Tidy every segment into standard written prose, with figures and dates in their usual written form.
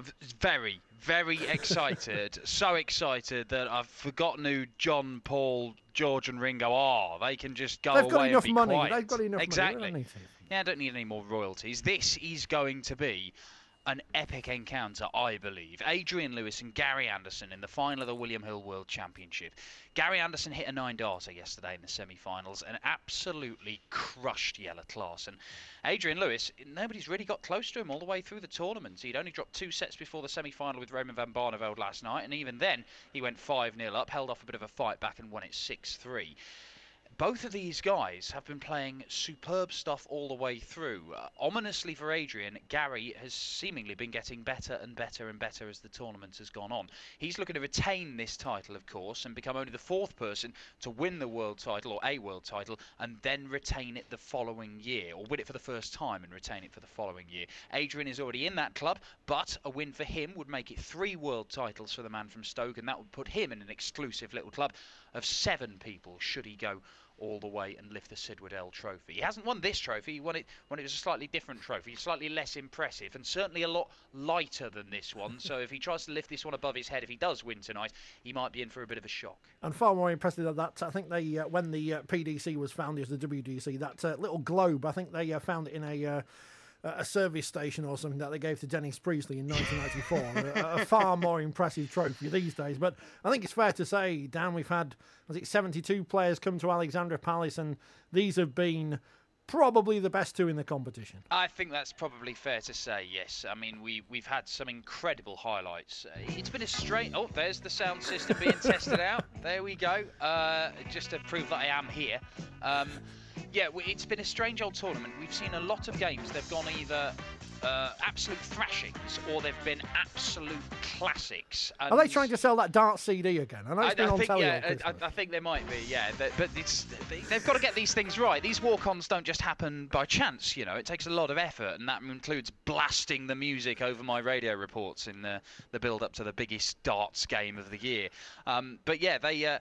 I'm very, very excited. So excited that I've forgotten who John, Paul, George and Ringo are. They can just go They've got away enough and be money. quiet. They've got enough Exactly. money. They don't need to. Yeah, I don't need any more royalties. This is going to be an epic encounter, I believe. Adrian Lewis and Gary Anderson in the final of the William Hill World Championship. Gary Anderson hit a 9-darter yesterday in the semi-finals and absolutely crushed Jelle Klaasen. Adrian Lewis, nobody's really got close to him all the way through the tournament. He'd only dropped 2 sets before the semi-final with Roman van Barneveld last night, and even then he went 5-0 up, held off a bit of a fight back and won it 6-3. Both of these guys have been playing superb stuff all the way through. Ominously for Adrian, Gary has seemingly been getting better and better and better as the tournament has gone on. He's looking to retain this title, of course, and become only the 4th person to win the world title, or a world title, and then retain it the following year, or win it for the first time and retain it for the following year. Adrian is already in that club, but a win for him would make it 3 world titles for the man from Stoke, and that would put him in an exclusive little club of 7 people, should he go all the way and lift the Sid Waddell trophy. He hasn't won this trophy. He won it when it was a slightly different trophy, slightly less impressive, and certainly a lot lighter than this one. So if he tries to lift this one above his head, if he does win tonight, he might be in for a bit of a shock. And far more impressive than that, I think they, when the PDC was founded as the WDC, that little globe, I think they found it in a service station or something that they gave to Dennis Priestley in 1994. a far more impressive trophy these days. But I think it's fair to say, Dan, we've had, 72 players come to Alexandra Palace, and these have been probably the best 2 in the competition. I think that's probably fair to say, yes. I mean, we've had some incredible highlights. It's been a strange... Oh, there's the sound system being tested out. There we go. Just to prove that I am here. Yeah, it's been a strange old tournament. We've seen a lot of games. They've gone either absolute thrashings or they've been absolute classics. Are they trying to sell that Dart CD again? I know it's been on telly. Yeah, I think they might be, yeah. But they've got to get these things right. These walk-ons don't just happen by chance, you know. It takes a lot of effort, and that includes blasting the music over my radio reports in the build-up to the biggest darts game of the year. But yeah,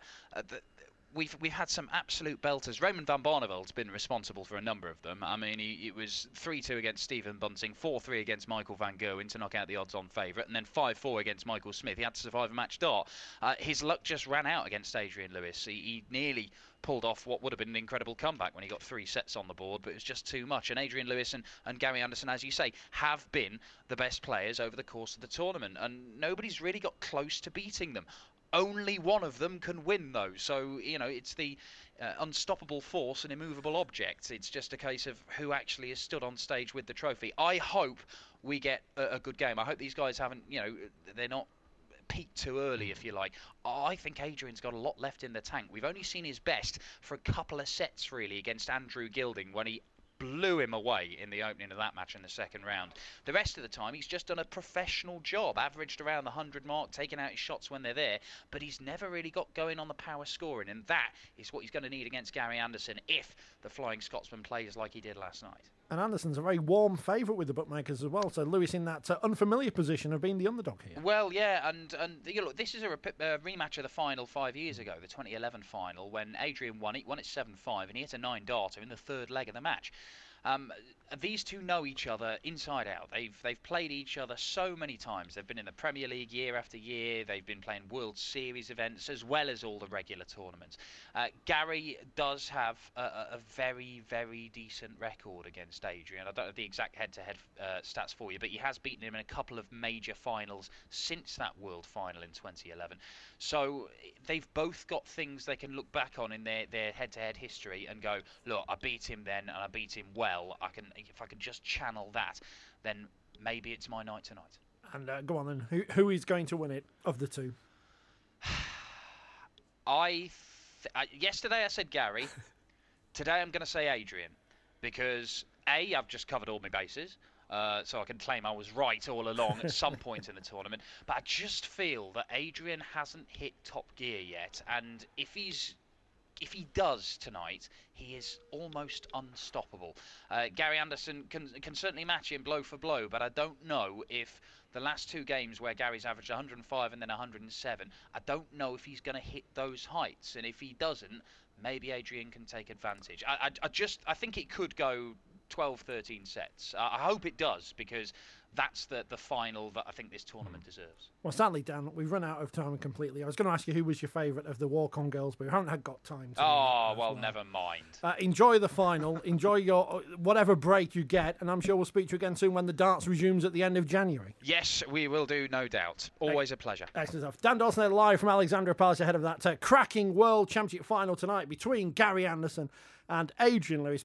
We've had some absolute belters. Roman van Barneveld's been responsible for a number of them. I mean, it was 3-2 against Stephen Bunting, 4-3 against Michael van Gerwen to knock out the odds-on favourite, and then 5-4 against Michael Smith. He had to survive a match dart. His luck just ran out against Adrian Lewis. He nearly pulled off what would have been an incredible comeback when he got 3 sets on the board, but it was just too much. And Adrian Lewis and Gary Anderson, as you say, have been the best players over the course of the tournament, and nobody's really got close to beating them. Only one of them can win, though. So, you know, it's the unstoppable force and immovable object. It's just a case of who actually has stood on stage with the trophy. I hope we get a good game. I hope these guys haven't, you know, they're not peaked too early, if you like. I think Adrian's got a lot left in the tank. We've only seen his best for a couple of sets, really, against Andrew Gilding when he blew him away in the opening of that match in the second round. The rest of the time, he's just done a professional job, averaged around the 100 mark, taking out his shots when they're there, but he's never really got going on the power scoring, and that is what he's going to need against Gary Anderson if the Flying Scotsman plays like he did last night. And Anderson's a very warm favourite with the bookmakers as well, so Lewis in that unfamiliar position of being the underdog here. Well, yeah, and you know, this is a rematch of the final 5 years ago, the 2011 final, when Adrian won it 7-5, and he hit a 9-darter in the third leg of the match. These two know each other inside out. They've played each other so many times. They've been in the Premier League year after year. They've been playing World Series events as well as all the regular tournaments. Gary does have a very, very decent record against Adrian. I don't have the exact head-to-head stats for you, but he has beaten him in a couple of major finals since that World Final in 2011. So they've both got things they can look back on in their head-to-head history and go, look, I beat him then and I beat him well. If I can just channel that, then maybe it's my night tonight. And go on then. Who is going to win it of the two? Yesterday I said Gary. Today I'm going to say Adrian, because I've just covered all my bases. So I can claim I was right all along at some point in the tournament. But I just feel that Adrian hasn't hit top gear yet, and if he does tonight, he is almost unstoppable. Gary Anderson can certainly match him blow for blow, but I don't know if the last 2 games where Gary's averaged 105 and then 107, I don't know if he's going to hit those heights. And if he doesn't, maybe Adrian can take advantage. I think it could go 12, 13 sets. I hope it does, because That's the final that I think this tournament deserves. Well, sadly, Dan, we've run out of time completely. I was going to ask you who was your favourite of the walk-on girls, but we haven't got time to. Oh, well, never mind. Enjoy the final. Enjoy your whatever break you get, and I'm sure we'll speak to you again soon when the darts resumes at the end of January. Yes, we will do, no doubt. Always a pleasure. Excellent stuff. Dan Dawson live from Alexandra Palace ahead of that cracking World Championship final tonight between Gary Anderson and Adrian Lewis.